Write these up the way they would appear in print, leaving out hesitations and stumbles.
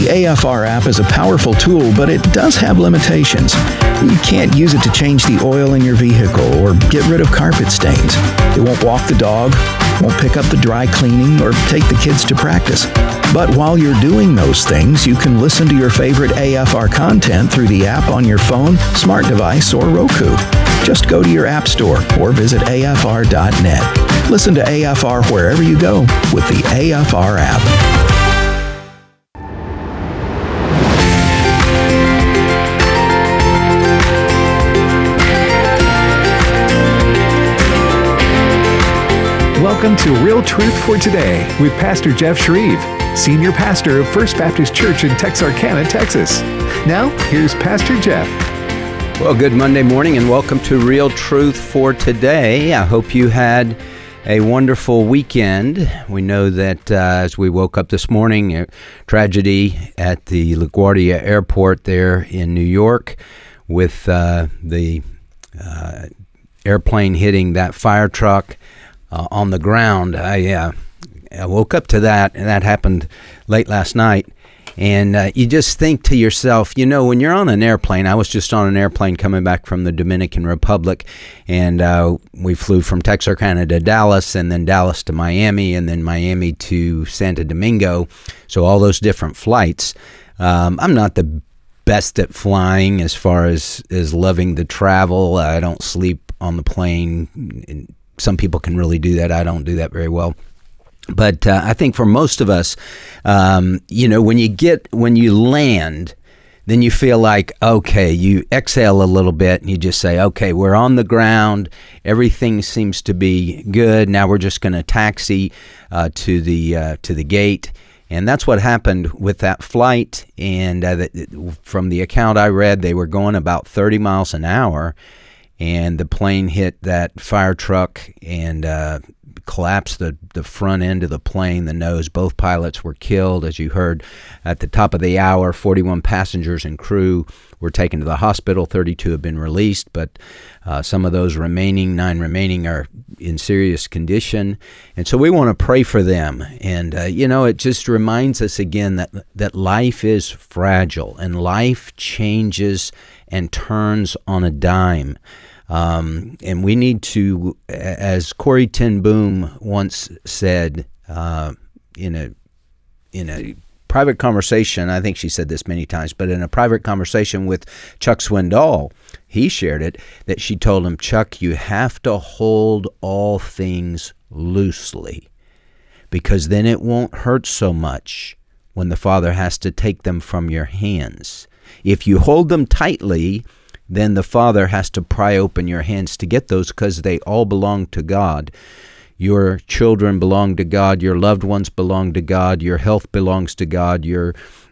The AFR app is a powerful tool, but it does have limitations. You can't use it to change the oil in your vehicle or get rid of carpet stains. It won't walk the dog, won't pick up the dry cleaning, or take the kids to practice. But while you're doing those things, you can listen to your favorite AFR content through the app on your phone, smart device, or Roku. Just go to your app store or visit afr.net. Listen to AFR wherever you go with the AFR app. Welcome to Real Truth for Today with Pastor Jeff Shreve, Senior Pastor of First Baptist Church in Texarkana, Texas. Now, here's Pastor Jeff. Well, good Monday morning and welcome to Real Truth for Today. I hope you had a wonderful weekend. We know that as we woke up this morning, a tragedy at the LaGuardia Airport there in New York with the airplane hitting that fire truck on the ground. I woke up to that, and that happened late last night. And you just think to yourself, you know, when you're on an airplane, I was just on an airplane coming back from the Dominican Republic, and we flew from Texarkana to Dallas, and then Dallas to Miami, and then Miami to Santo Domingo. So all those different flights. I'm not the best at flying as far as loving the travel. I don't sleep on the plane. Some people can really do that. I don't do that very well. But I think for most of us, when you land, then you feel like, okay, you exhale a little bit and you just say, okay, we're on the ground. Everything seems to be good. Now we're just going to taxi to the gate. And that's what happened with that flight. And from the account I read, they were going about 30 miles an hour. And the plane hit that fire truck and collapsed the front end of the plane, the nose. Both pilots were killed. As you heard at the top of the hour, 41 passengers and crew were taken to the hospital. 32 have been released, but some of those 9 remaining are in serious condition. And so we want to pray for them. And, it just reminds us again that life is fragile and life changes and turns on a dime. And we need to, as Corrie ten Boom once said in a private conversation, I think she said this many times, but in a private conversation with Chuck Swindoll, he shared it, that she told him, Chuck, you have to hold all things loosely, because then it won't hurt so much when the Father has to take them from your hands. If you hold them tightly, then the Father has to pry open your hands to get those, because they all belong to God. Your children belong to God. Your loved ones belong to God. Your health belongs to God. Your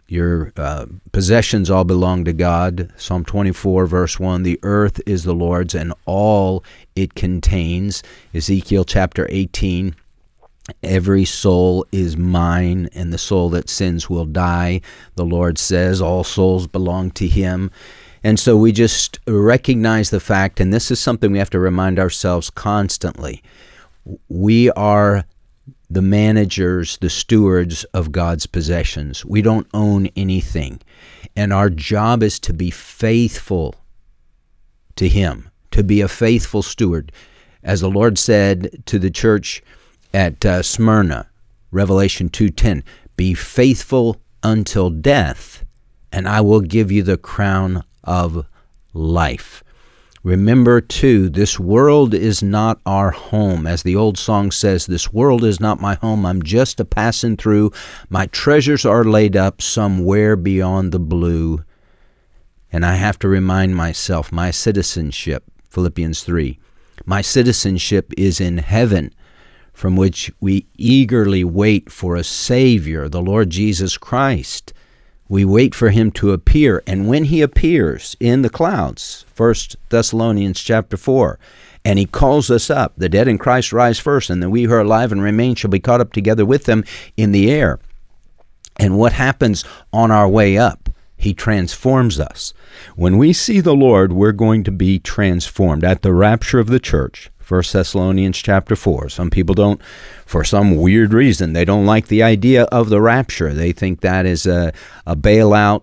possessions all belong to God. Psalm 24, verse 1, the earth is the Lord's and all it contains. Ezekiel chapter 18, every soul is mine, and the soul that sins will die. The Lord says all souls belong to Him. And so we just recognize the fact, and this is something we have to remind ourselves constantly, we are the managers, the stewards of God's possessions. We don't own anything. And our job is to be faithful to Him, to be a faithful steward. As the Lord said to the church at Smyrna, Revelation 2:10, be faithful until death, and I will give you the crown of life. Remember, too, this world is not our home. As the old song says, this world is not my home. I'm just a passing through. My treasures are laid up somewhere beyond the blue. And I have to remind myself, my citizenship, Philippians 3, my citizenship is in heaven, from which we eagerly wait for a Savior, the Lord Jesus Christ. We wait for Him to appear, and when He appears in the clouds, 1 Thessalonians chapter 4, and He calls us up, the dead in Christ rise first, and then we who are alive and remain shall be caught up together with them in the air. And what happens on our way up? He transforms us. When we see the Lord, we're going to be transformed. At the rapture of the church, 1 Thessalonians chapter 4. Some people don't, for some weird reason, they don't like the idea of the rapture. They think that is a bailout,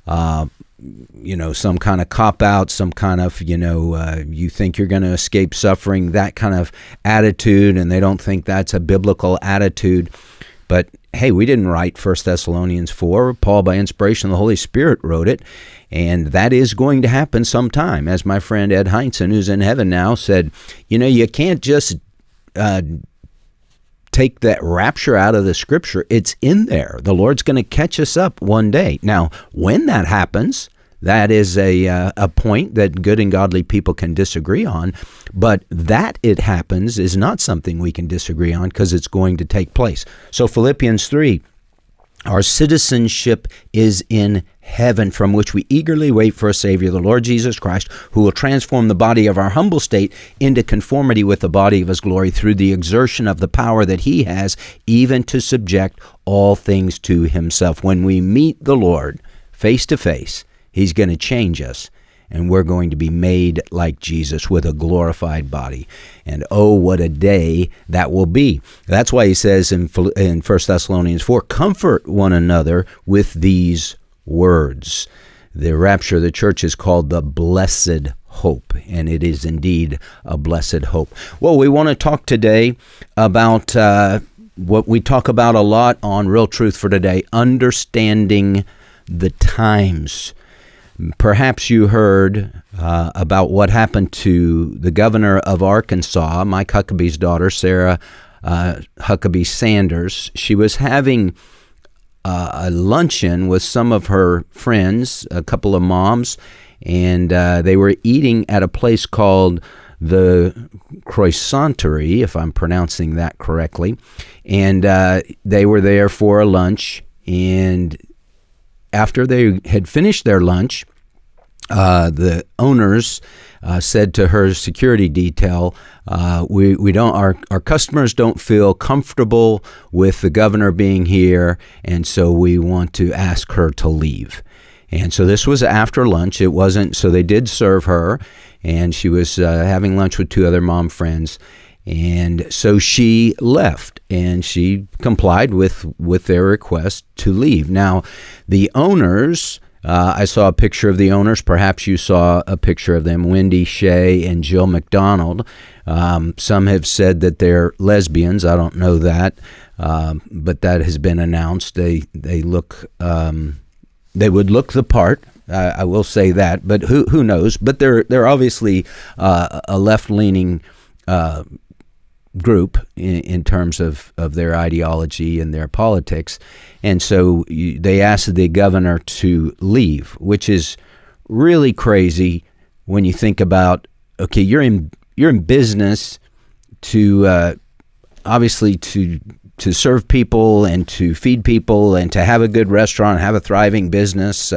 some kind of cop-out, some kind of, you think you're going to escape suffering, that kind of attitude, and they don't think that's a biblical attitude. But hey, we didn't write 1 Thessalonians 4. Paul, by inspiration of the Holy Spirit, wrote it, and that is going to happen sometime. As my friend Ed Heinzen, who's in heaven now, said, you can't just take that rapture out of the Scripture. It's in there. The Lord's going to catch us up one day. Now, when that happens, that is a point that good and godly people can disagree on, but that it happens is not something we can disagree on because it's going to take place. So Philippians 3, our citizenship is in heaven, from which we eagerly wait for a Savior, the Lord Jesus Christ, who will transform the body of our humble state into conformity with the body of his glory through the exertion of the power that he has, even to subject all things to himself. When we meet the Lord face to face, he's going to change us, and we're going to be made like Jesus with a glorified body. And oh, what a day that will be. That's why he says in 1 Thessalonians 4, comfort one another with these words. The rapture of the church is called the blessed hope, and it is indeed a blessed hope. Well, we want to talk today about what we talk about a lot on Real Truth for Today, understanding the times. Perhaps you heard about what happened to the governor of Arkansas, Mike Huckabee's daughter, Sarah Huckabee Sanders. She was having a luncheon with some of her friends, a couple of moms, and they were eating at a place called the Croissanterie, if I'm pronouncing that correctly. And they were there for a lunch, and after they had finished their lunch, the owners said to her security detail, we don't, our customers don't feel comfortable with the governor being here, and so we want to ask her to leave. And so this was after lunch. It wasn't, so they did serve her, and she was having lunch with two other mom friends. And so she left, and she complied with their request to leave. Now, the owners, I saw a picture of the owners. Perhaps you saw a picture of them, Wendy Shea and Jill McDonald. Some have said that they're lesbians. I don't know that, but that has been announced. They look, they would look the part. I will say that, but who knows? But they're obviously a left-leaning group in terms of their ideology and their politics. And so they asked the governor to leave, which is really crazy when you think about, okay, you're in business to obviously to serve people and to feed people and to have a good restaurant, have a thriving business.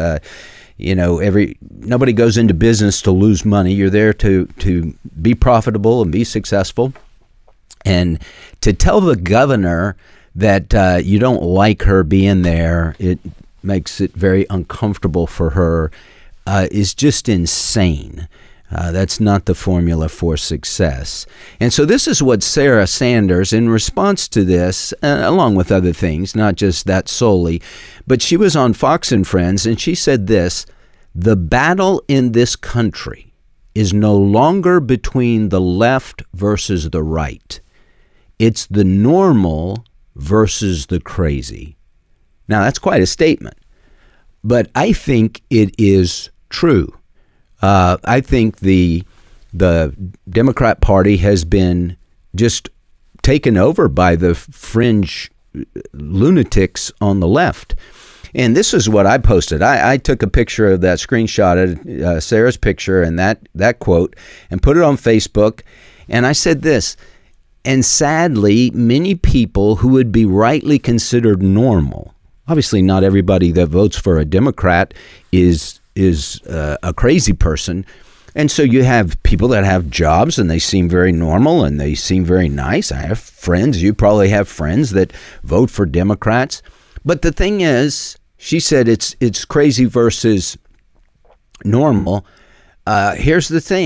Nobody goes into business to lose money. You're there to be profitable and be successful. And to tell the governor that you don't like her being there, it makes it very uncomfortable for her, is just insane. That's not the formula for success. And so this is what Sarah Sanders, in response to this, along with other things, not just that solely, but she was on Fox and Friends, and she said this: the battle in this country is no longer between the left versus the right. It's the normal versus the crazy. Now, that's quite a statement, but I think it is true. I think the Democrat Party has been just taken over by the fringe lunatics on the left. And this is what I posted. I took a picture of that, screenshotted Sarah's picture and that quote, and put it on Facebook. And I said this: and sadly, many people who would be rightly considered normal, obviously not everybody that votes for a Democrat is a crazy person. And so you have people that have jobs and they seem very normal and they seem very nice. I have friends, you probably have friends that vote for Democrats. But the thing is, she said it's crazy versus normal. Here's the thing.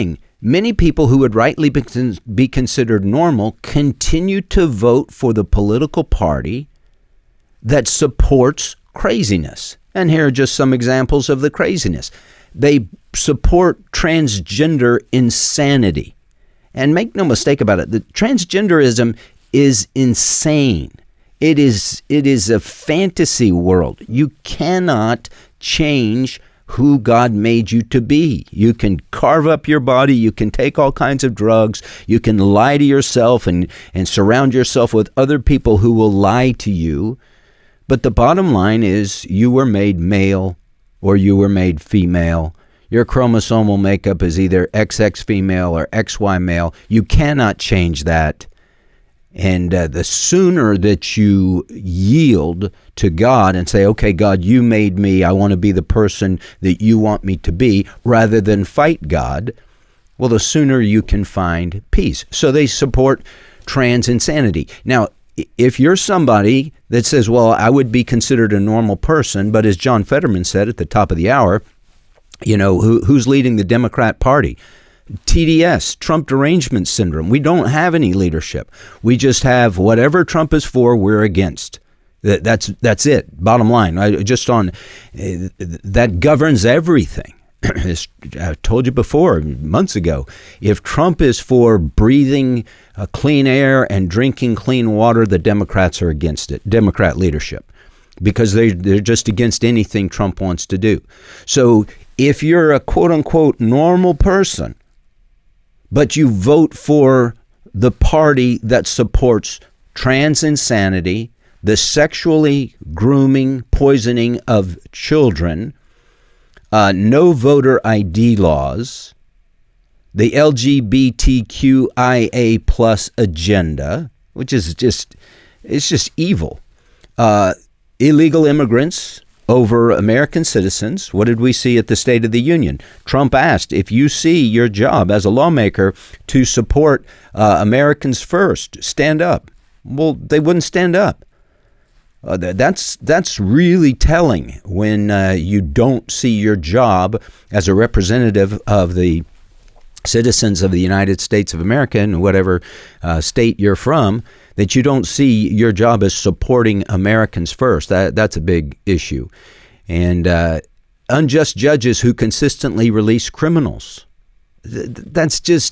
Many people who would rightly be considered normal continue to vote for the political party that supports craziness. And here are just some examples of the craziness. They support transgender insanity. And make no mistake about it, the transgenderism is insane. It is a fantasy world. You cannot change who God made you to be. You can carve up your body. You can take all kinds of drugs. You can lie to yourself and surround yourself with other people who will lie to you. But the bottom line is you were made male or you were made female. Your chromosomal makeup is either XX female or XY male. You cannot change that. And the sooner that you yield to God and say, okay, God, you made me. I want to be the person that you want me to be, rather than fight God, well, the sooner you can find peace. So they support trans insanity. Now, if you're somebody that says, well, I would be considered a normal person, but as John Fetterman said at the top of the hour, you know, who's leading the Democrat Party? TDS, Trump derangement syndrome. We don't have any leadership. We just have whatever Trump is for, we're against. That's it. Bottom line. That governs everything. I told you before, months ago, if Trump is for breathing clean air and drinking clean water, the Democrats are against it. Democrat leadership, because they're just against anything Trump wants to do. So if you're a quote unquote normal person, but you vote for the party that supports trans insanity, the sexually grooming, poisoning of children, no voter ID laws, the LGBTQIA plus agenda, which is just evil, illegal immigrants over American citizens. What did we see at the State of the Union? Trump asked, if you see your job as a lawmaker to support Americans first, stand up. Well, they wouldn't stand up. That's really telling when you don't see your job as a representative of the citizens of the United States of America, in whatever state you're from, that you don't see your job as supporting Americans first. That's a big issue. And unjust judges who consistently release criminals. That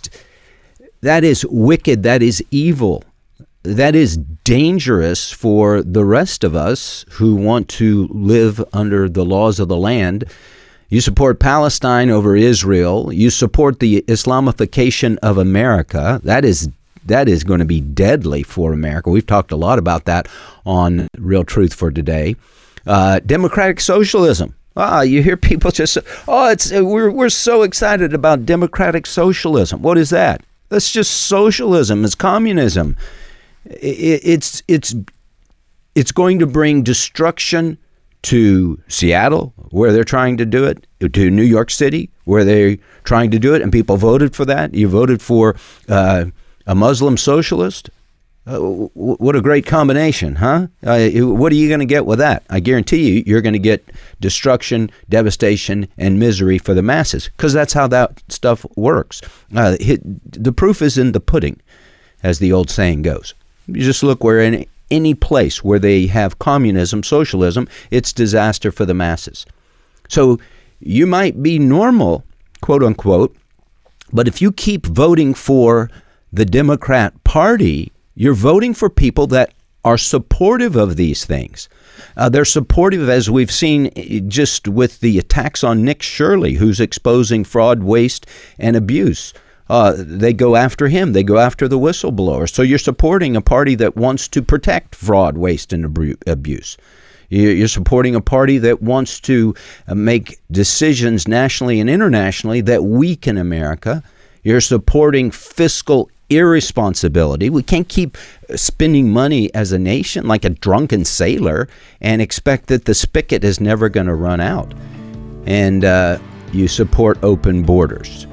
is wicked. That is evil. That is dangerous for the rest of us who want to live under the laws of the land. You support Palestine over Israel. You support the Islamification of America. That is going to be deadly for America. We've talked a lot about that on Real Truth for Today. Democratic socialism. You hear people just say, we're so excited about democratic socialism. What is that? That's just socialism. It's communism. It's going to bring destruction to Seattle, where they're trying to do it, to New York City, where they're trying to do it, and people voted for that. You voted for a Muslim socialist. What a great combination, huh? What are you going to get with that? I guarantee you're going to get destruction, devastation, and misery for the masses, because that's how that stuff works. The proof is in the pudding, as the old saying goes. You just look where in any place where they have communism, socialism, it's disaster for the masses. So you might be normal, quote unquote, but if you keep voting for the Democrat Party, you're voting for people that are supportive of these things. They're supportive, as we've seen just with the attacks on Nick Shirley, who's exposing fraud, waste, and abuse. They go after him. They go after the whistleblower. So you're supporting a party that wants to protect fraud, waste, and abuse. You're supporting a party that wants to make decisions nationally and internationally that weaken America. You're supporting fiscal irresponsibility. We can't keep spending money as a nation like a drunken sailor and expect that the spigot is never going to run out. And you support open borders.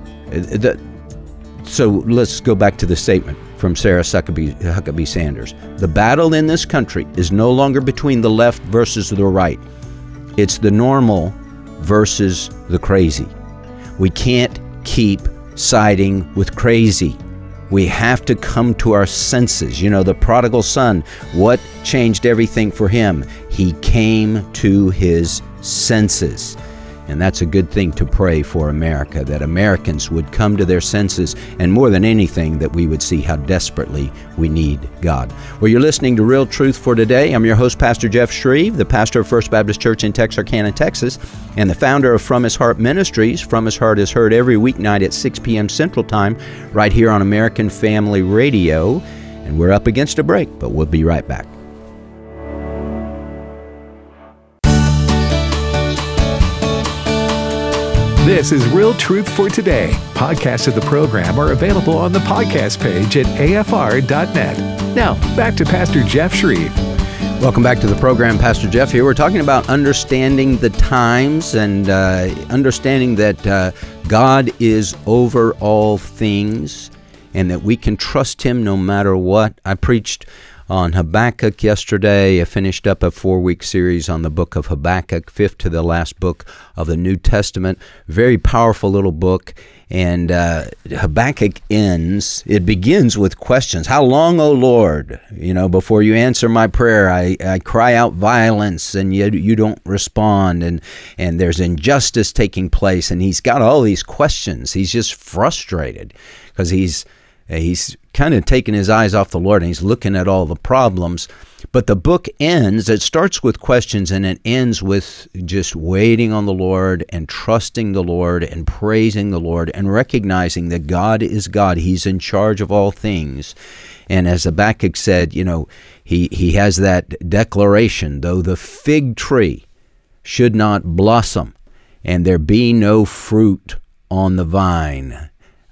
So let's go back to the statement from Sarah Huckabee Sanders. The battle in this country is no longer between the left versus the right. It's the normal versus the crazy. We can't keep siding with crazy. We have to come to our senses. You know, the prodigal son, what changed everything for him? He came to his senses. And that's a good thing to pray for America, that Americans would come to their senses, and more than anything, that we would see how desperately we need God. Well, you're listening to Real Truth for Today. I'm your host, Pastor Jeff Shreve, the pastor of First Baptist Church in Texarkana, Texas, and the founder of From His Heart Ministries. From His Heart is heard every weeknight at 6 p.m. Central Time, right here on American Family Radio. And we're up against a break, but we'll be right back. This is Real Truth for Today. Podcasts of the program are available on the podcast page at afr.net. Now, back to Pastor Jeff Shreve. Welcome back to the program. Pastor Jeff here. We're talking about understanding the times and understanding that God is over all things and that we can trust Him no matter what. I preached on Habakkuk yesterday. I finished up a 4-week series on the book of Habakkuk, fifth to the last book of the New Testament. Very powerful little book. And Habakkuk it begins with questions. How long, O Lord? You know, before you answer my prayer, I cry out violence and you don't respond. And there's injustice taking place. And he's got all these questions. He's just frustrated because he's kind of taking his eyes off the Lord and he's looking at all the problems. But the book ends, it starts with questions and it ends with just waiting on the Lord and trusting the Lord and praising the Lord and recognizing that God is God. He's in charge of all things. And as Habakkuk said, you know, he has that declaration, though the fig tree should not blossom and there be no fruit on the vine.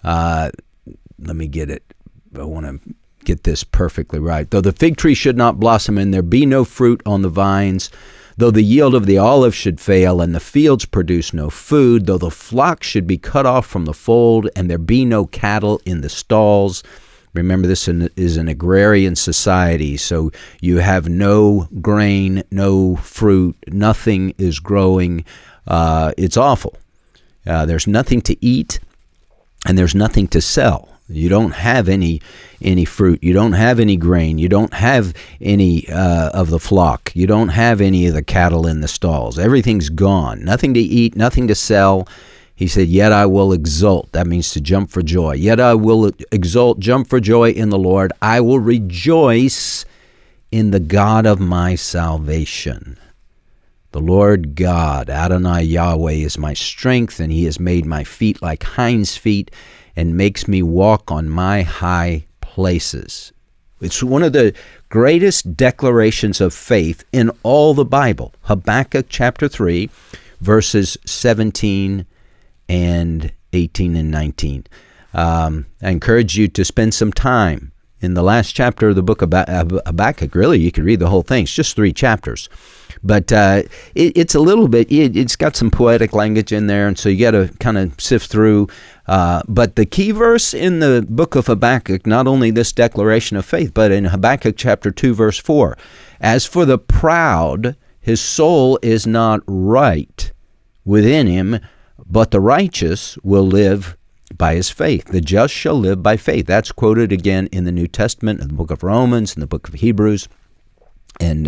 Let me get it. I want to get this perfectly right. Though the fig tree should not blossom and there be no fruit on the vines, though the yield of the olive should fail and the fields produce no food, though the flock should be cut off from the fold and there be no cattle in the stalls. Remember, this is an agrarian society, so you have no grain, no fruit, nothing is growing. It's awful. There's nothing to eat and there's nothing to sell. You don't have any fruit. You don't have any grain. You don't have any of the flock. You don't have any of the cattle in the stalls. Everything's gone. Nothing to eat, nothing to sell. He said, yet I will exult. That means to jump for joy. Yet I will exult, jump for joy in the Lord. I will rejoice in the God of my salvation. The Lord God, Adonai Yahweh, is my strength, and He has made my feet like hinds' feet, and makes me walk on my high places. It's one of the greatest declarations of faith in all the Bible. Habakkuk chapter 3, verses 17 and 18 and 19. I encourage you to spend some time in the last chapter of the book of Habakkuk. Really, you could read the whole thing. It's just 3 chapters. But it's a little bit, it's got some poetic language in there, and so you got to kind of sift through. But the key verse in the book of Habakkuk, not only this declaration of faith, but in Habakkuk chapter 2, verse 4, as for the proud, his soul is not right within him, but the righteous will live by his faith. The just shall live by faith. That's quoted again in the New Testament, in the book of Romans, in the book of Hebrews, and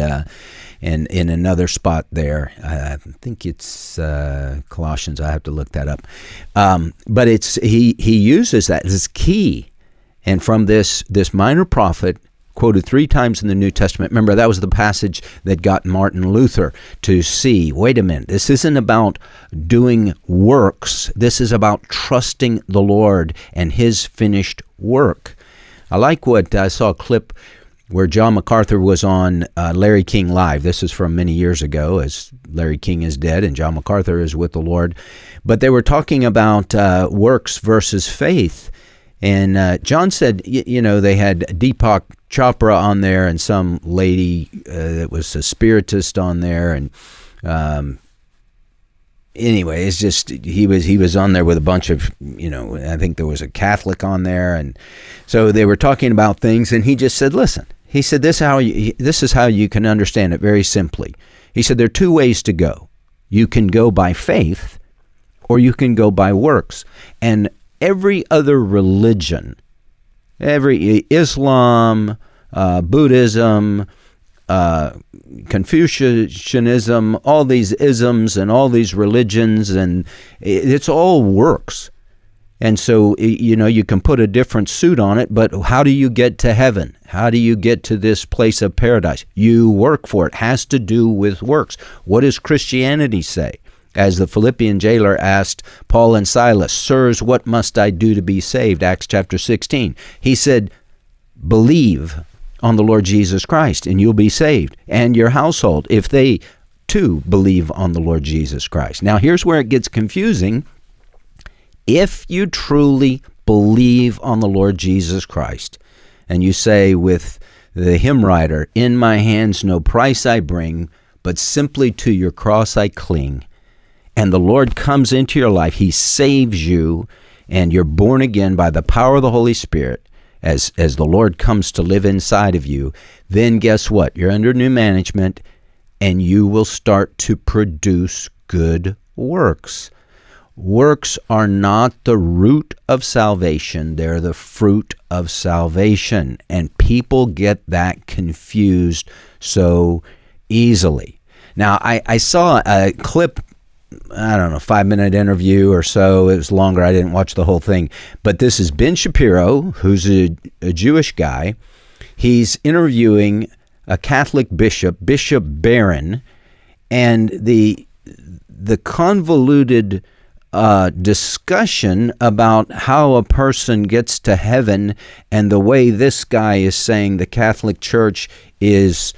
in another spot there. I think it's Colossians. I have to look that up. But it's he uses that as key. And from this minor prophet, quoted 3 times in the New Testament. Remember, that was the passage that got Martin Luther to see, wait a minute, this isn't about doing works. This is about trusting the Lord and His finished work. I like what I saw a clip where John MacArthur was on Larry King Live. This is from many years ago, as Larry King is dead and John MacArthur is with the Lord. But they were talking about works versus faith. And John said, you know, they had Deepak Chopra on there and some lady that was a spiritist on there. And anyway, it's just he was on there with a bunch of, you know, I think there was a Catholic on there. And so they were talking about things. And he just said, listen, he said, this is how you can understand it very simply. He said, there are 2 ways to go. You can go by faith or you can go by works. And every other religion, every Islam, Buddhism, Confucianism, all these isms and all these religions, and it's all works. And so, you can put a different suit on it, but how do you get to heaven? How do you get to this place of paradise? You work for it. It has to do with works. What does Christianity say? As the Philippian jailer asked Paul and Silas, "Sirs, what must I do to be saved?" Acts chapter 16. He said, "Believe on the Lord Jesus Christ, and you'll be saved, and your household, if they too believe on the Lord Jesus Christ." Now, here's where it gets confusing. If you truly believe on the Lord Jesus Christ, and you say with the hymn writer, "In my hands no price I bring, but simply to your cross I cling," and the Lord comes into your life, he saves you, and you're born again by the power of the Holy Spirit, as the Lord comes to live inside of you, then guess what? You're under new management, and you will start to produce good works. Works are not the root of salvation. They're the fruit of salvation. And people get that confused so easily. Now, I saw a clip, I don't know, 5-minute interview or so. It was longer. I didn't watch the whole thing. But this is Ben Shapiro, who's a Jewish guy. He's interviewing a Catholic bishop, Bishop Barron, and the convoluted discussion about how a person gets to heaven, and the way this guy is saying the Catholic Church views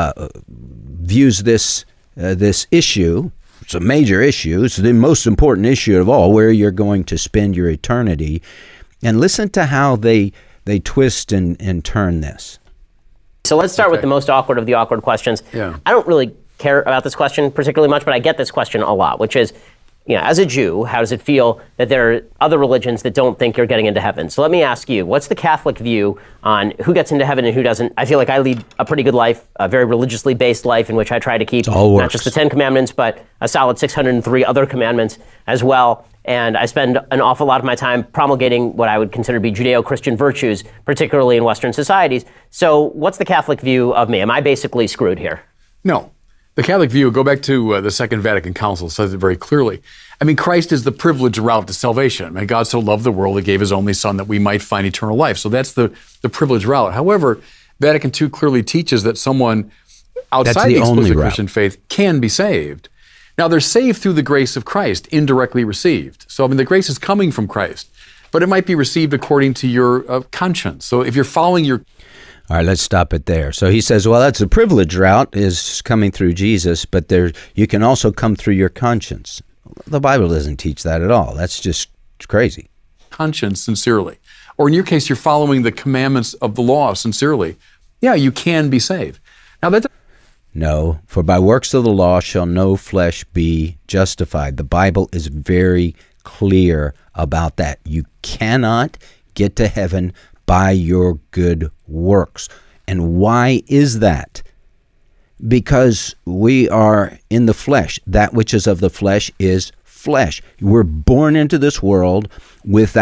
this issue. It's a major issue. It's the most important issue of all, where you're going to spend your eternity. And listen to how they twist and turn this. So let's start with the most awkward of the awkward questions. Yeah. I don't really care about this question particularly much, but I get this question a lot, which is, as a Jew, how does it feel that there are other religions that don't think you're getting into heaven? So let me ask you, what's the Catholic view on who gets into heaven and who doesn't? I feel like I lead a pretty good life, a very religiously based life in which I try to keep not just the 10 commandments, but a solid 603 other commandments as well. And I spend an awful lot of my time promulgating what I would consider to be Judeo-Christian virtues, particularly in Western societies. So what's the Catholic view of me? Am I basically screwed here? No. The Catholic view, go back to the Second Vatican Council, says it very clearly. I mean, Christ is the privileged route to salvation. I mean, God so loved the world, he gave his only son that we might find eternal life. So that's the privileged route. However, Vatican II clearly teaches that someone outside the exclusive Christian faith can be saved. Now, they're saved through the grace of Christ, indirectly received. So, I mean, the grace is coming from Christ, but it might be received according to your conscience. So if you're following your... All right, let's stop it there. So he says, well, that's a privileged route, is coming through Jesus, but you can also come through your conscience. The Bible doesn't teach that at all. That's just crazy. Conscience sincerely. Or in your case, you're following the commandments of the law sincerely. Yeah, you can be saved. Now that... No, for by works of the law shall no flesh be justified. The Bible is very clear about that. You cannot get to heaven by your good works. And why is that? Because we are in the flesh. That which is of the flesh is flesh. We're born into this world with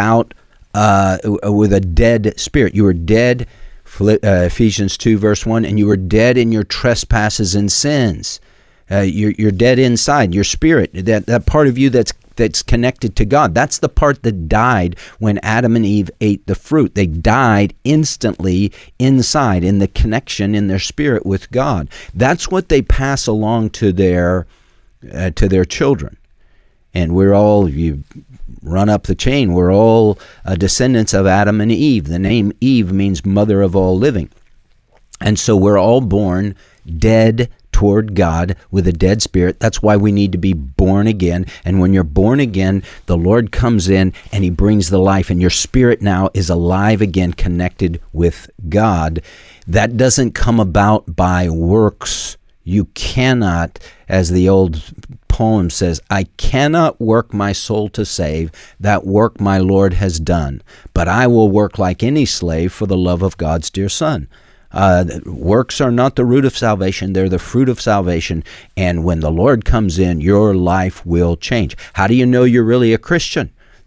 a dead spirit. You were dead, Ephesians 2 verse 1, and you were dead in your trespasses and sins. You're dead inside. Your spirit, that part of you that's connected to God. That's the part that died when Adam and Eve ate the fruit. They died instantly inside, in the connection in their spirit with God. That's what they pass along to their children. And we're all, you run up the chain, we're all descendants of Adam and Eve. The name Eve means mother of all living. And so we're all born dead toward God with a dead spirit. That's why we need to be born again. And when you're born again, the Lord comes in and he brings the life, and your spirit now is alive again, connected with God. That doesn't come about by works. You cannot, as the old poem says, I cannot work my soul to save. That work my Lord has done. But I will work like any slave for the love of God's dear Son. Works are not the root of salvation. They're the fruit of salvation. And when the Lord comes in, your life will change. How do you know you're really a Christian?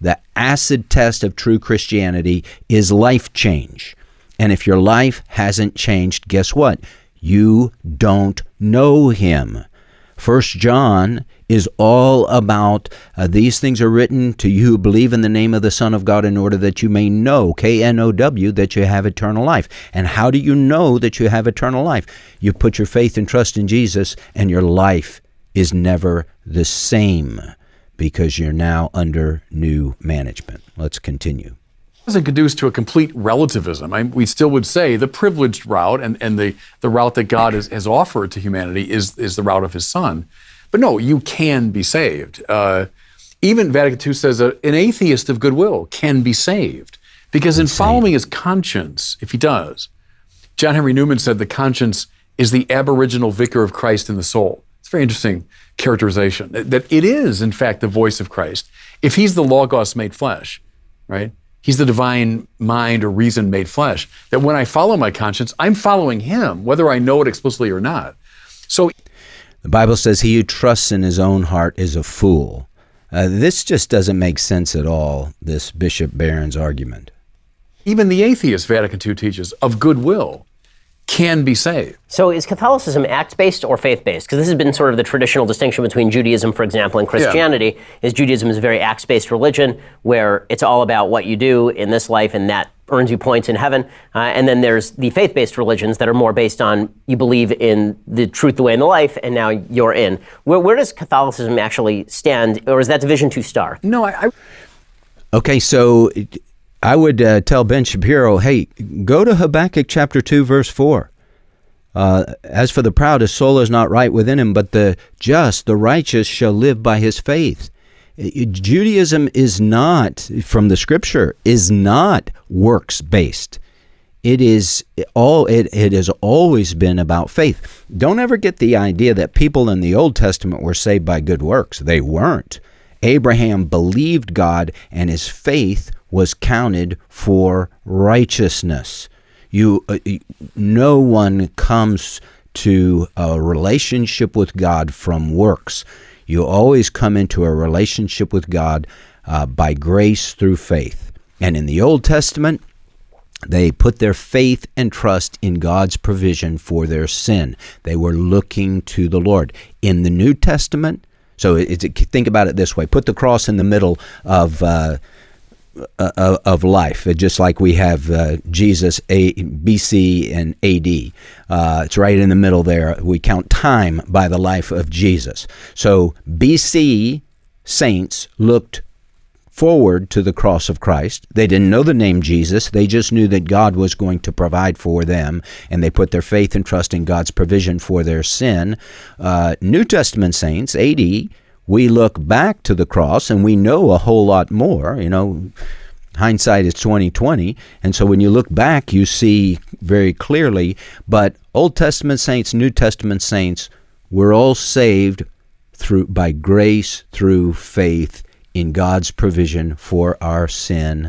The acid test of true Christianity is life change. And if your life hasn't changed, guess what? You don't know him. 1 John is all about these things are written to you who believe in the name of the Son of God in order that you may know, K-N-O-W, that you have eternal life. And how do you know that you have eternal life? You put your faith and trust in Jesus, and your life is never the same because you're now under new management. Let's continue. Doesn't conduce to a complete relativism. We still would say the privileged route and the route that God has offered to humanity is the route of his Son. But no, you can be saved. Even Vatican II says an atheist of goodwill can be saved because in following his conscience, if he does, John Henry Newman said the conscience is the aboriginal vicar of Christ in the soul. It's a very interesting characterization, that it is, in fact, the voice of Christ. If he's the Logos made flesh, right? He's the divine mind or reason made flesh. That when I follow my conscience, I'm following him, whether I know it explicitly or not. So the Bible says he who trusts in his own heart is a fool. This just doesn't make sense at all, this Bishop Barron's argument. Even the atheist, Vatican II teaches, of goodwill, can be saved. So is Catholicism acts-based or faith-based? Because this has been sort of the traditional distinction between Judaism, for example, and Christianity, is Judaism is a very acts-based religion where it's all about what you do in this life and that earns you points in heaven. And then there's the faith-based religions that are more based on you believe in the truth, the way, and the life, and now you're in. Where does Catholicism actually stand, or is that division too stark? No, Okay, so I would tell Ben Shapiro, hey, go to Habakkuk chapter 2, verse 4. As for the proud, his soul is not right within him, but the just, the righteous, shall live by his faith. Judaism is not, from the scripture, is not works-based. It has always been about faith. Don't ever get the idea that people in the Old Testament were saved by good works. They weren't. Abraham believed God, and his faith was counted for righteousness. No one comes to a relationship with God from works. You always come into a relationship with God by grace through faith. And in the Old Testament, they put their faith and trust in God's provision for their sin. They were looking to the Lord. In the New Testament, so think about it this way: put the cross in the middle of life, just like we have Jesus BC and AD. It's right in the middle there. We count time by the life of Jesus. So BC saints looked forward to the cross of Christ. They didn't know the name Jesus. They just knew that God was going to provide for them, and they put their faith and trust in God's provision for their sin. New Testament saints, AD, we look back to the cross and we know a whole lot more. Hindsight is 20/20, and so when you look back, you see very clearly. But Old Testament saints, New Testament saints, we're all saved by grace through faith in God's provision for our sin.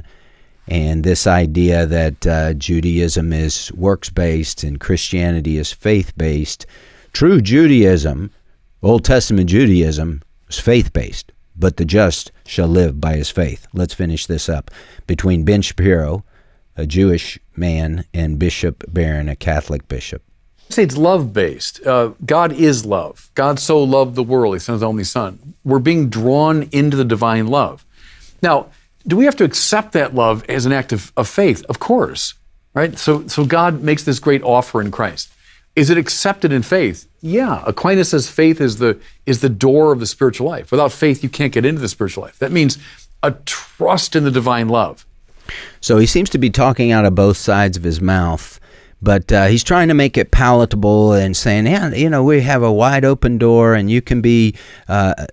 And this idea that Judaism is works-based and Christianity is faith-based, true Judaism, Old Testament Judaism, is faith-based, but the just shall live by his faith. Let's finish this up. Between Ben Shapiro, a Jewish man, and Bishop Barron, a Catholic bishop. Say it's love-based. God is love. God so loved the world, he sent his only son. We're being drawn into the divine love. Now, do we have to accept that love as an act of faith? Of course, right? So God makes this great offer in Christ. Is it accepted in faith? Yeah. Aquinas says faith is the door of the spiritual life. Without faith, you can't get into the spiritual life. That means a trust in the divine love. So he seems to be talking out of both sides of his mouth, but he's trying to make it palatable and saying, yeah, we have a wide open door, and you can be, a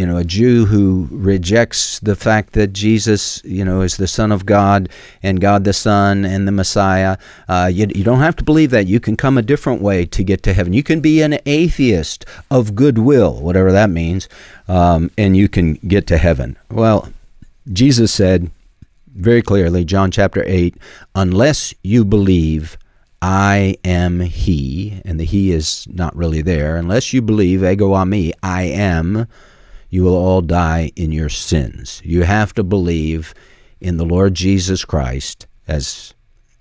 Jew who rejects the fact that Jesus, is the Son of God and God the Son and the Messiah. You don't have to believe that. You can come a different way to get to heaven. You can be an atheist of goodwill, whatever that means, and you can get to heaven. Well, Jesus said very clearly, John chapter 8, unless you believe I am he, and the he is not really there. Unless you believe, ego eimi, I am, you will all die in your sins. You have to believe in the Lord Jesus Christ, as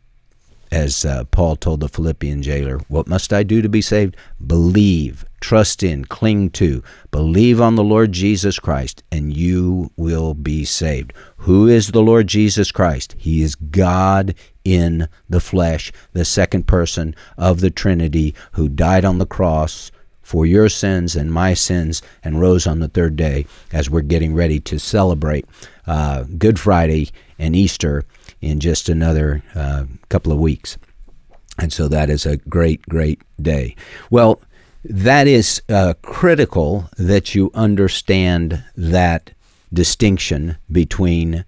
Paul told the Philippian jailer. What must I do to be saved? Believe, trust in, cling to. Believe on the Lord Jesus Christ, and you will be saved. Who is the Lord Jesus Christ? He is God in the flesh, the second person of the Trinity, who died on the cross for your sins and my sins and rose on the third day, as we're getting ready to celebrate Good Friday and Easter in just another couple of weeks. And so that is a great, great day. Well, that is critical that you understand that distinction between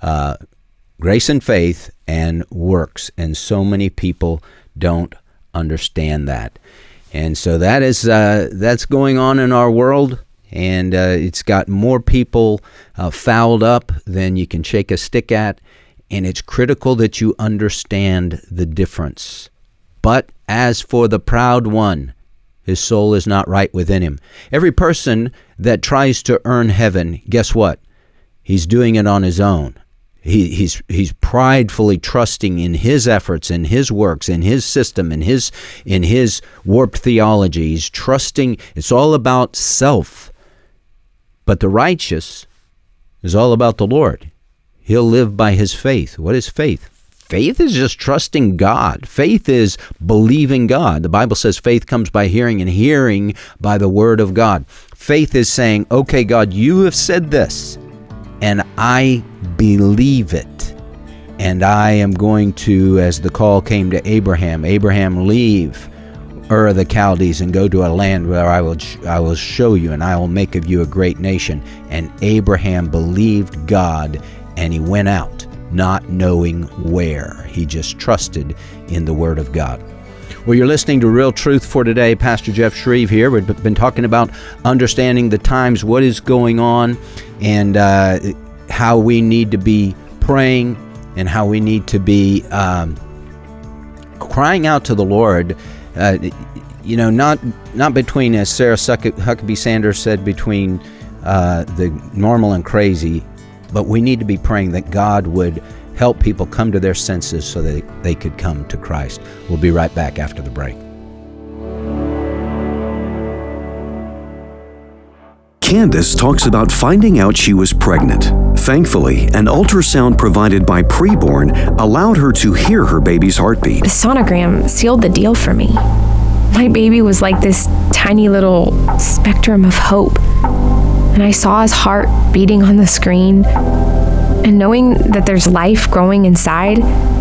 grace and faith and works. And so many people don't understand that. And so that is that's going on in our world. And it's got more people fouled up than you can shake a stick at. And it's critical that you understand the difference. But as for the proud one, his soul is not right within him. Every person that tries to earn heaven, guess what? He's doing it on his own. He's pridefully trusting in his efforts, in his works, in his system, in his warped theology. He's trusting. It's all about self. But the righteous is all about the Lord. He'll live by his faith. What is faith? Faith is just trusting God. Faith is believing God. The Bible says faith comes by hearing, and hearing by the word of God. Faith is saying, okay, God, you have said this, and I believe it. And I am going to, as the call came to Abraham, leave Ur of the Chaldees and go to a land where I will show you, and I will make of you a great nation. And Abraham believed God, and he went out, not knowing where. He just trusted in the Word of God. Well, you're listening to Real Truth for Today. Pastor Jeff Shreve here. We've been talking about understanding the times, what is going on, and how we need to be praying, and how we need to be crying out to the Lord. Not between, as Sarah Huckabee Sanders said, between the normal and crazy, but we need to be praying that God would help people come to their senses so that they could come to Christ. We'll be right back after the break. Candace talks about finding out she was pregnant. Thankfully, an ultrasound provided by Preborn allowed her to hear her baby's heartbeat. The sonogram sealed the deal for me. My baby was like this tiny little spectrum of hope. And I saw his heart beating on the screen. And knowing that there's life growing inside,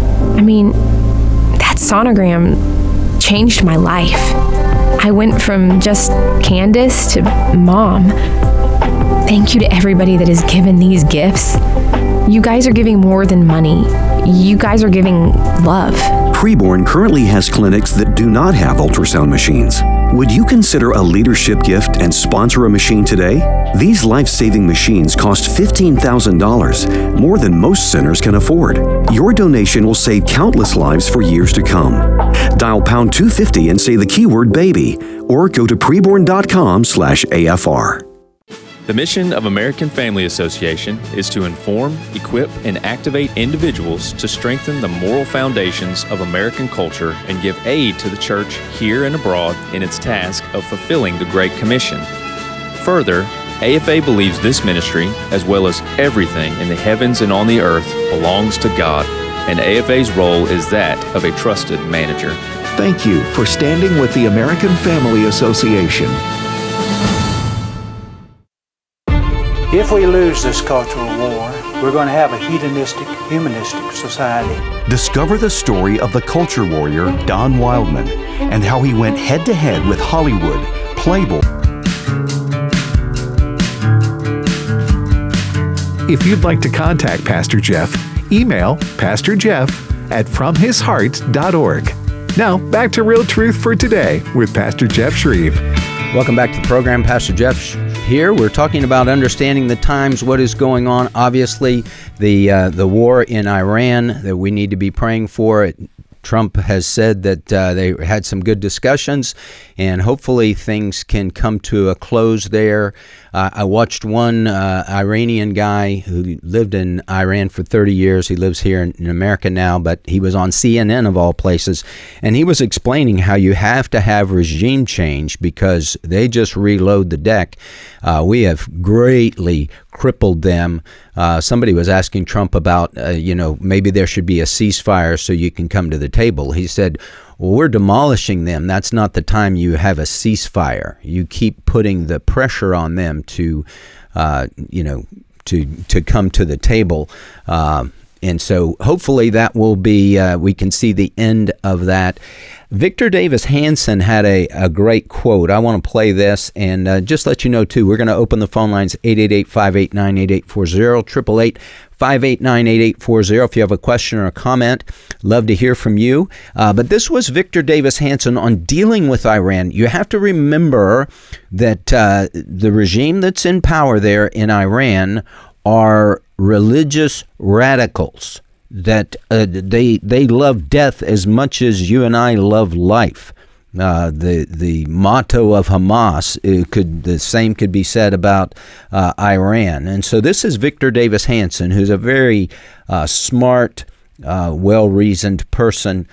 that sonogram changed my life. I went from just Candace to mom. Thank you to everybody that has given these gifts. You guys are giving more than money. You guys are giving love. Preborn currently has clinics that do not have ultrasound machines. Would you consider a leadership gift and sponsor a machine today? These life-saving machines cost $15,000, more than most centers can afford. Your donation will save countless lives for years to come. Dial pound 250 and say the keyword baby, or go to preborn.com/AFR. The mission of American Family Association is to inform, equip, and activate individuals to strengthen the moral foundations of American culture and give aid to the church here and abroad in its task of fulfilling the Great Commission. Further, AFA believes this ministry, as well as everything in the heavens and on the earth, belongs to God, and AFA's role is that of a trusted manager. Thank you for standing with the American Family Association. If we lose this cultural war, we're going to have a hedonistic, humanistic society. Discover the story of the culture warrior Don Wildman and how he went head-to-head with Hollywood, Playboy. If you'd like to contact Pastor Jeff, email pastorjeff@fromhisheart.org. Now, back to Real Truth for Today with Pastor Jeff Shreve. Welcome back to the program. Pastor Jeff here. We're talking about understanding the times, what is going on. Obviously, the war in Iran that we need to be praying for. Trump has said that they had some good discussions, and hopefully things can come to a close there. I watched one Iranian guy who lived in Iran for 30 years. He lives here in America now, but he was on CNN of all places, and he was explaining how you have to have regime change because they just reload the deck. We have greatly crippled them. Somebody was asking Trump about, maybe there should be a ceasefire so you can come to the table. He said, well, we're demolishing them. That's not the time you have a ceasefire. You keep putting the pressure on them to come to the table. And so hopefully that will be, we can see the end of that. Victor Davis Hanson had a great quote. I want to play this and just let you know, too, we're going to open the phone lines 888-589-8840, 888-589-8840. If you have a question or a comment, love to hear from you. But this was Victor Davis Hanson on dealing with Iran. You have to remember that the regime that's in power there in Iran are religious radicals, that they love death as much as you and I love life. The motto of Hamas, the same could be said about Iran. And so this is Victor Davis Hanson, who's a very smart, well-reasoned person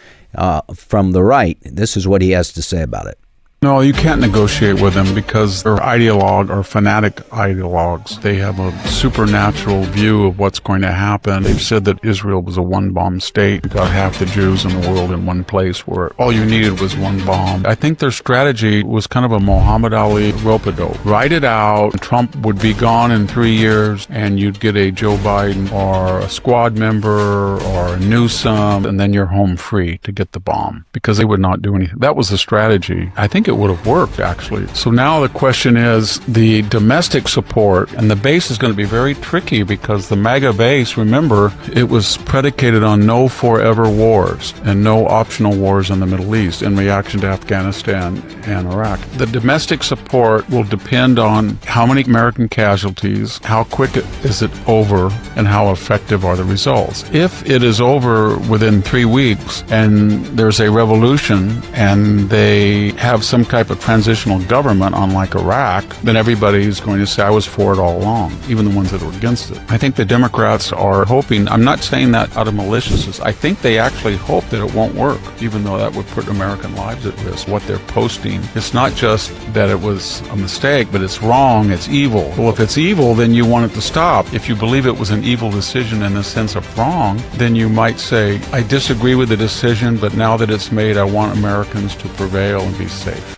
from the right. This is what he has to say about it. No, you can't negotiate with them because they're ideologue or fanatic ideologues. They have a supernatural view of what's going to happen. They've said that Israel was a one-bomb state. You got half the Jews in the world in one place where all you needed was one bomb. I think their strategy was kind of a Muhammad Ali rope-a-dope. Write it out. Trump would be gone in 3 years, and you'd get a Joe Biden or a squad member or a Newsom, and then you're home free to get the bomb because they would not do anything. That was the strategy. I think it would have worked, actually. So now the question is the domestic support, and the base is going to be very tricky because the MAGA base, remember, it was predicated on no forever wars and no optional wars in the Middle East in reaction to Afghanistan and Iraq. The domestic support will depend on how many American casualties, how quick is it over, and how effective are the results. If it is over within 3 weeks and there's a revolution and they have some type of transitional government, unlike Iraq, then everybody's going to say, I was for it all along, even the ones that are against it. I think the Democrats are hoping, I'm not saying that out of maliciousness, I think they actually hope that it won't work, even though that would put American lives at risk. What they're posting, it's not just that it was a mistake, but it's wrong, it's evil. Well, if it's evil, then you want it to stop. If you believe it was an evil decision in the sense of wrong, then you might say, I disagree with the decision, but now that it's made, I want Americans to prevail and be safe.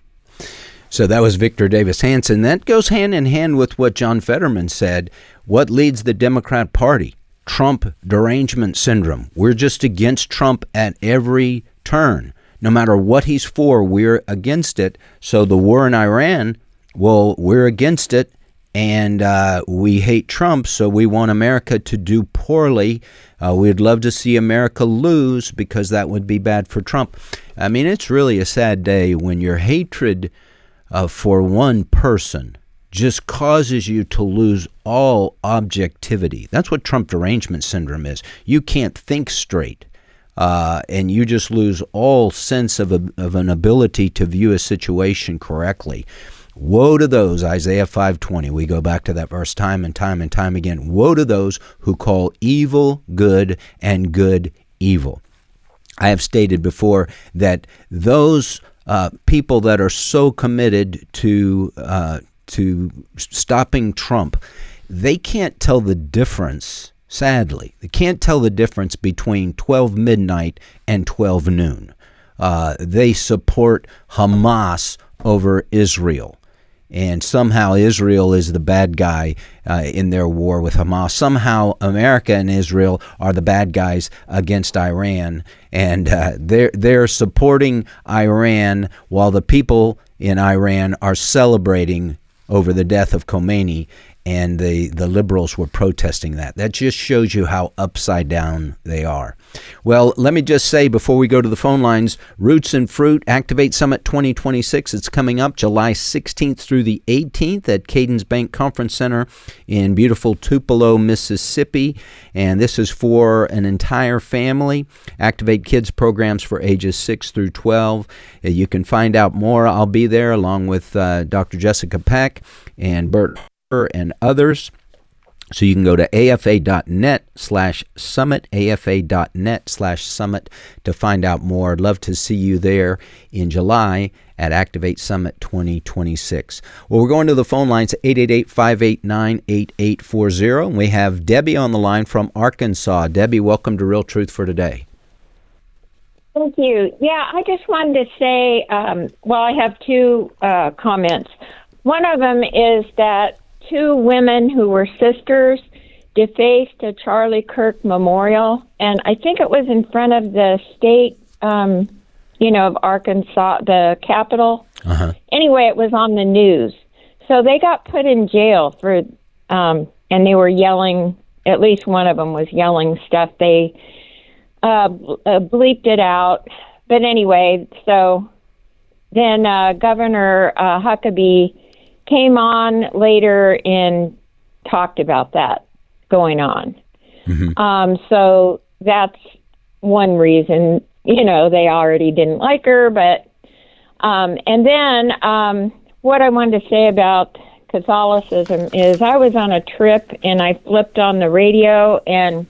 So that was Victor Davis Hanson. That goes hand in hand with what John Fetterman said. What leads the Democrat Party? Trump derangement syndrome. We're just against Trump at every turn. No matter what he's for, we're against it. So the war in Iran, well, we're against it. And we hate Trump, so we want America to do poorly. We'd love to see America lose because that would be bad for Trump. I mean, it's really a sad day when your hatred for one person just causes you to lose all objectivity. That's what Trump derangement syndrome is. You can't think straight, and you just lose all sense of an ability to view a situation correctly. Woe to those, Isaiah 5:20. We go back to that verse time and time and time again. Woe to those who call evil good and good evil. I have stated before that those people that are so committed to stopping Trump, they can't tell the difference, sadly. They can't tell the difference between 12 midnight and 12 noon. They support Hamas over Israel. And somehow Israel is the bad guy in their war with Hamas. Somehow America and Israel are the bad guys against Iran. And they're supporting Iran while the people in Iran are celebrating over the death of Khomeini. And the liberals were protesting that. That just shows you how upside down they are. Well, let me just say before we go to the phone lines, Roots and Fruit Activate Summit 2026. It's coming up July 16th through the 18th at Cadence Bank Conference Center in beautiful Tupelo, Mississippi. And this is for an entire family. Activate Kids programs for ages 6 through 12. You can find out more. I'll be there along with Dr. Jessica Peck and Bert and others. So you can go to afa.net/summit, afa.net/summit to find out more. I'd love to see you there in July at Activate Summit 2026. Well, we're going to the phone lines, 888-589-8840. And we have Debbie on the line from Arkansas. Debbie, welcome to Real Truth for Today. Thank you. Yeah, I just wanted to say, I have two comments. One of them is that two women who were sisters defaced a Charlie Kirk memorial, and I think it was in front of the state, of Arkansas, the Capitol. Uh-huh. Anyway, it was on the news. So they got put in jail for, and they were yelling, at least one of them was yelling stuff. They bleeped it out. But anyway, so then Governor Huckabee came on later and talked about that going on. Mm-hmm. So that's one reason, they already didn't like her. But, and then what I wanted to say about Catholicism is I was on a trip and I flipped on the radio, and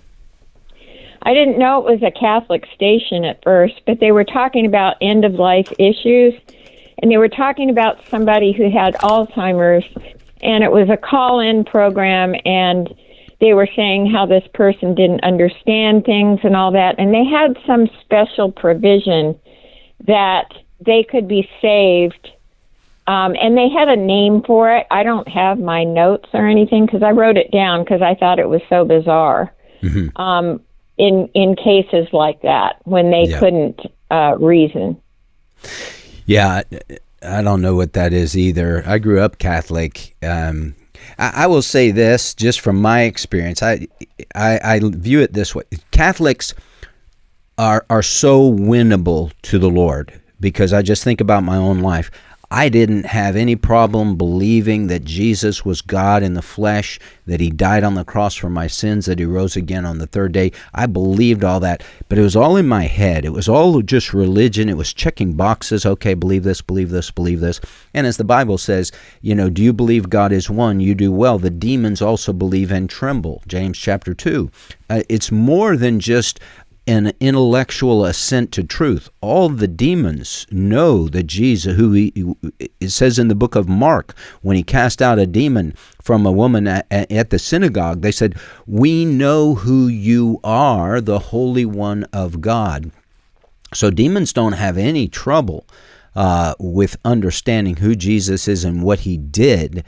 I didn't know it was a Catholic station at first, but they were talking about end-of-life issues. And they were talking about somebody who had Alzheimer's, and it was a call-in program, and they were saying how this person didn't understand things and all that. And they had some special provision that they could be saved, and they had a name for it. I don't have my notes or anything because I wrote it down because I thought it was so bizarre. Mm-hmm. In cases like that when they couldn't reason. Yeah, I don't know what that is either. I grew up Catholic. I will say this, just from my experience, I view it this way. Catholics are so winnable to the Lord, because I just think about my own life. I didn't have any problem believing that Jesus was God in the flesh, that he died on the cross for my sins, that he rose again on the third day. I believed all that, but it was all in my head. It was all just religion. It was checking boxes. Okay, believe this, believe this, believe this. And as the Bible says, do you believe God is one? You do well. The demons also believe and tremble. James chapter 2. It's more than just an intellectual assent to truth. All the demons know that Jesus, it says in the book of Mark, when he cast out a demon from a woman at the synagogue, they said, "We know who you are, the Holy One of God." So demons don't have any trouble with understanding who Jesus is and what he did.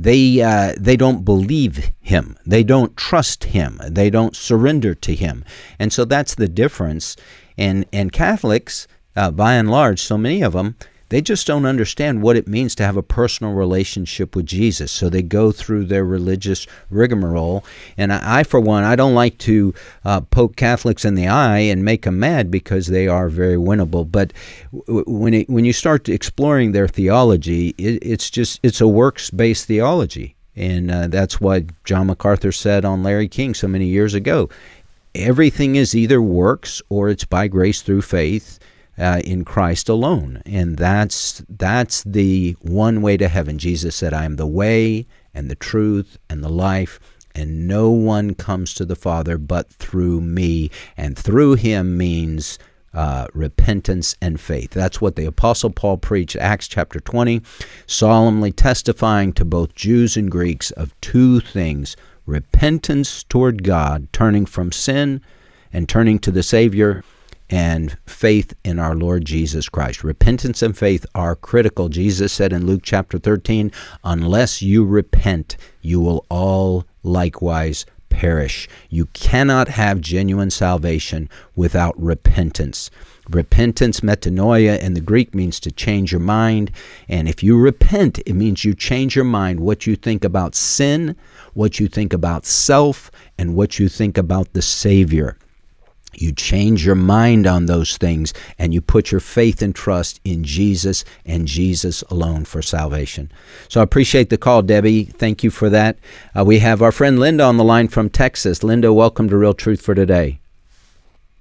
They don't believe him. They don't trust him. They don't surrender to him. And so that's the difference. And Catholics, by and large, so many of them, they just don't understand what it means to have a personal relationship with Jesus. So they go through their religious rigmarole. And I for one, I don't like to poke Catholics in the eye and make them mad, because they are very winnable. But when you start exploring their theology, it's a works-based theology. And that's what John MacArthur said on Larry King so many years ago. Everything is either works or it's by grace through faith in Christ alone. And that's the one way to heaven. Jesus said, "I am the way and the truth and the life, and no one comes to the Father but through me." And through him means repentance and faith. That's what the Apostle Paul preached, Acts chapter 20, solemnly testifying to both Jews and Greeks of two things: repentance toward God, turning from sin and turning to the Savior, and faith in our Lord Jesus Christ. Repentance and faith are critical. Jesus said in Luke chapter 13, "Unless you repent, you will all likewise perish." You cannot have genuine salvation without repentance. Repentance, metanoia, in the Greek means to change your mind. And if you repent, it means you change your mind, what you think about sin, what you think about self, and what you think about the Savior. You change your mind on those things, and you put your faith and trust in Jesus and Jesus alone for salvation. So I appreciate the call, Debbie. Thank you for that. We have our friend Linda on the line from Texas. Linda, welcome to Real Truth for Today.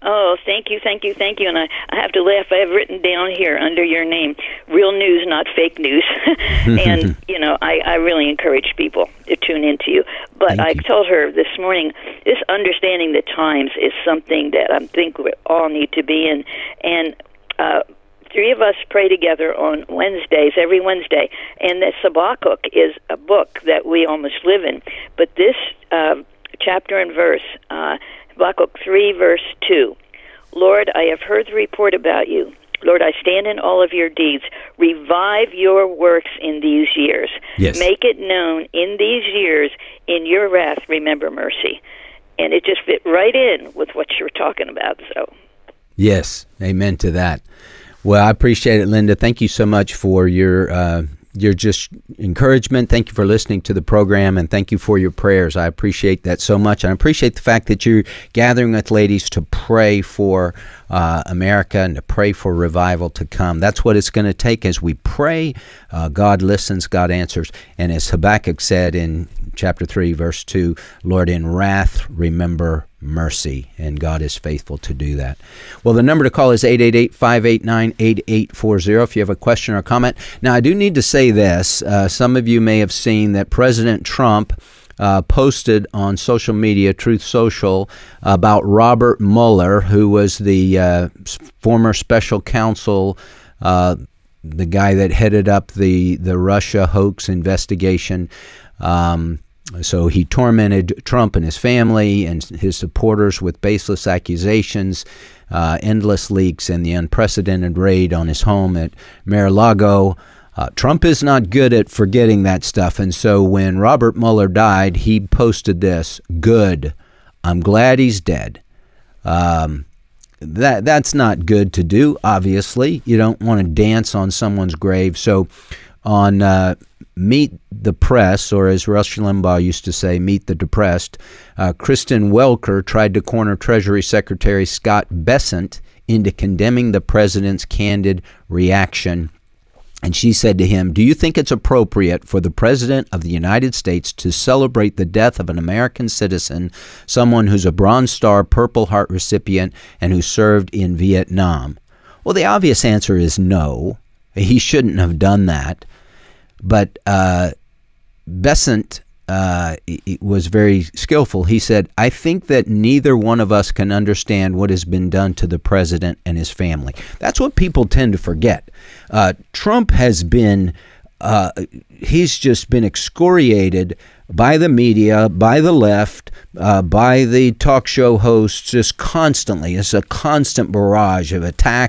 Oh, thank you. And I have to laugh. I have written down here under your name, real news, not fake news. And, I really encourage people to tune into you. But I told her this morning, this understanding the times is something that I think we all need to be in. And three of us pray together on Wednesdays, every Wednesday. And the Habakkuk is a book that we almost live in. But this chapter and verse, Habakkuk 3, verse 2. Lord, I have heard the report about you. Lord, I stand in all of your deeds. Revive your works in these years. Yes. Make it known in these years. In your wrath, remember mercy. And it just fit right in with what you're talking about. So, yes, amen to that. Well, I appreciate it, Linda. Thank you so much for your just encouragement. Thank you for listening to the program, and thank you for your prayers. I appreciate that so much. I appreciate the fact that you're gathering with ladies to pray for America and to pray for revival to come. That's what it's going to take. As we pray, God listens, God answers. And as Habakkuk said in chapter 3, verse 2, Lord, in wrath, remember mercy, and God is faithful to do that. Well, the number to call is 888-589-8840 if you have a question or comment. Now, I do need to say this. Some of you may have seen that President Trump posted on social media, Truth Social, about Robert Mueller, who was the former special counsel, the guy that headed up the Russia hoax investigation. So he tormented Trump and his family and his supporters with baseless accusations, endless leaks, and the unprecedented raid on his home at Mar-a-Lago. Trump is not good at forgetting that stuff. And so when Robert Mueller died, he posted this: good. I'm glad he's dead. That's not good to do, obviously. You don't want to dance on someone's grave. So on Meet the Press, or as Rush Limbaugh used to say, Meet the Depressed, Kristen Welker tried to corner Treasury Secretary Scott Bessent into condemning the president's candid reaction. And she said to him, do you think it's appropriate for the President of the United States to celebrate the death of an American citizen, someone who's a Bronze Star Purple Heart recipient and who served in Vietnam? Well, the obvious answer is no. He shouldn't have done that. But Bessent was very skillful. He said, I think that neither one of us can understand what has been done to the president and his family. That's what people tend to forget. Trump has been, he's just been excoriated by the media, by the left, by the talk show hosts, just constantly. It's a constant barrage of attack.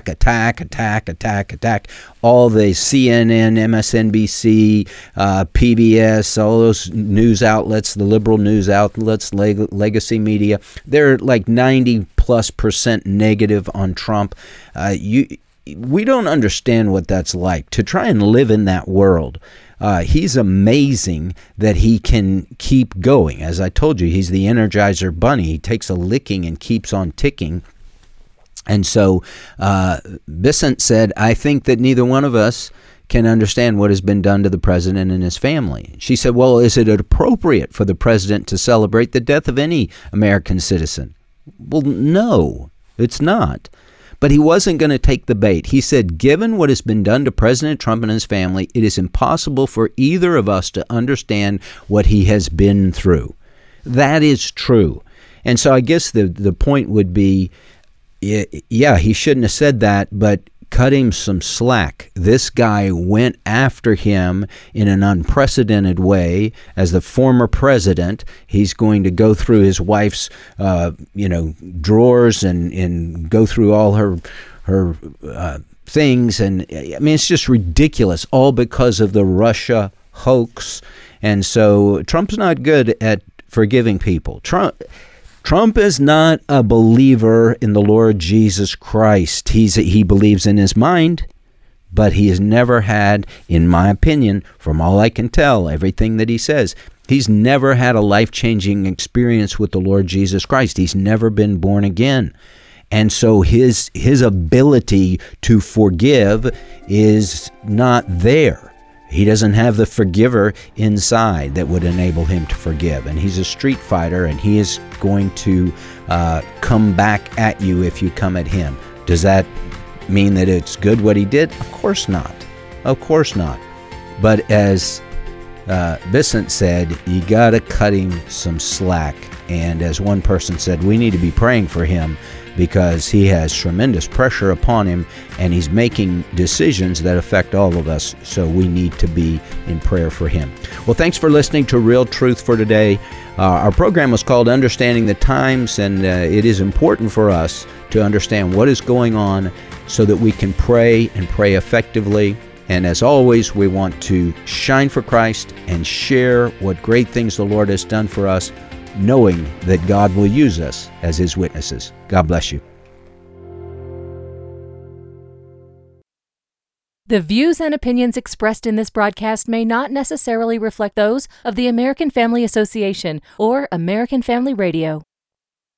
All the CNN, MSNBC, PBS, all those news outlets, the liberal news outlets, legacy media, they're like 90+% negative on Trump. We don't understand what that's like to try and live in that world. He's amazing that he can keep going. As I told you, he's the Energizer Bunny. He takes a licking and keeps on ticking. And so Bessent said, I think that neither one of us can understand what has been done to the president and his family. She said, well, is it appropriate for the president to celebrate the death of any American citizen? Well, no, it's not. But he wasn't going to take the bait. He said, given what has been done to President Trump and his family, it is impossible for either of us to understand what he has been through. That is true. And so I guess the point would be, yeah, he shouldn't have said that, but cut him some slack. This guy went after him in an unprecedented way. As the former president, he's going to go through his wife's, drawers and go through all her things. And I mean, it's just ridiculous, all because of the Russia hoax. And so Trump's not good at forgiving people. Trump is not a believer in the Lord Jesus Christ. He believes in his mind, but he has never had, in my opinion, from all I can tell, everything that he says, he's never had a life-changing experience with the Lord Jesus Christ. He's never been born again. And so his ability to forgive is not there. He doesn't have the forgiver inside that would enable him to forgive. And he's a street fighter, and he is going to come back at you if you come at him. Does that mean that it's good what he did? Of course not. Of course not. But as Bissant said, you got to cut him some slack. And as one person said, we need to be praying for him because he has tremendous pressure upon him and he's making decisions that affect all of us. So we need to be in prayer for him. Well, thanks for listening to Real Truth for today. Our program was called Understanding the Times, and it is important for us to understand what is going on so that we can pray and pray effectively. And as always, we want to shine for Christ and share what great things the Lord has done for us, knowing that God will use us as His witnesses. God bless you. The views and opinions expressed in this broadcast may not necessarily reflect those of the American Family Association or American Family Radio.